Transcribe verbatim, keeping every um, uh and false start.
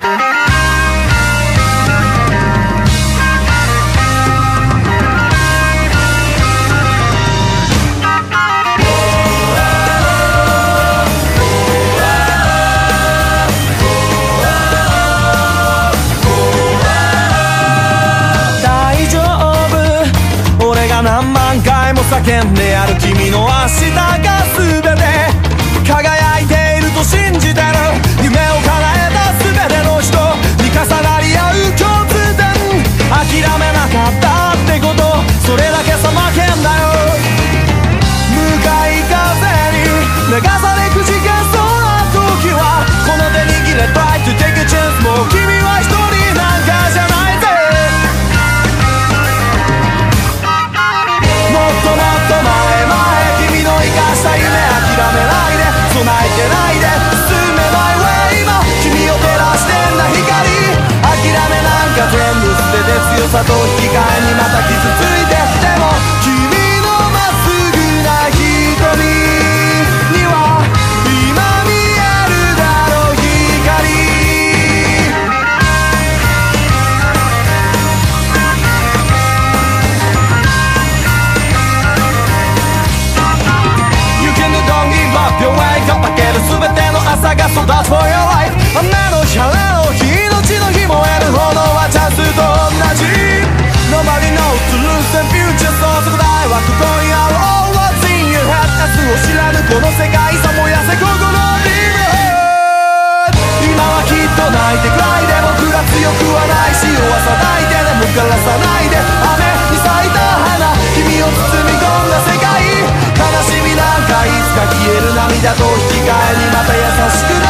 何万回も叫んでやる君の明日が全て輝いていると信じてる夢を叶えた全ての人に重なり合う共通点諦めなかったってことそれだけさ負けんだよ向かい風に流されくじけそうな時はこの手握れ Try to take a chance もう君は一人なんかじゃないぜもっともっと前前君の生かした夢諦めないで備えてないで進めない way 今君を照らしてんだ光諦めなんか全部捨てて強さと引き換えにまた傷ついてでも君のまっすぐな瞳には今見えるだろう光Your way かっける全ての朝が育つ For your life 雨の日晴れの日命の日燃える炎はチャンスと同じ Nobody knows to lose and future そうそこ大はここにある All what's in your head 明日を知らぬこの世界さ燃やせ心 Leave your head 今はきっと泣いてくらいで僕ら強くはないし弱さないででも枯らさないで雨に咲いた花君を包み込んだ世界悲しみなんかいつか消える涙と引き換えにまた優しく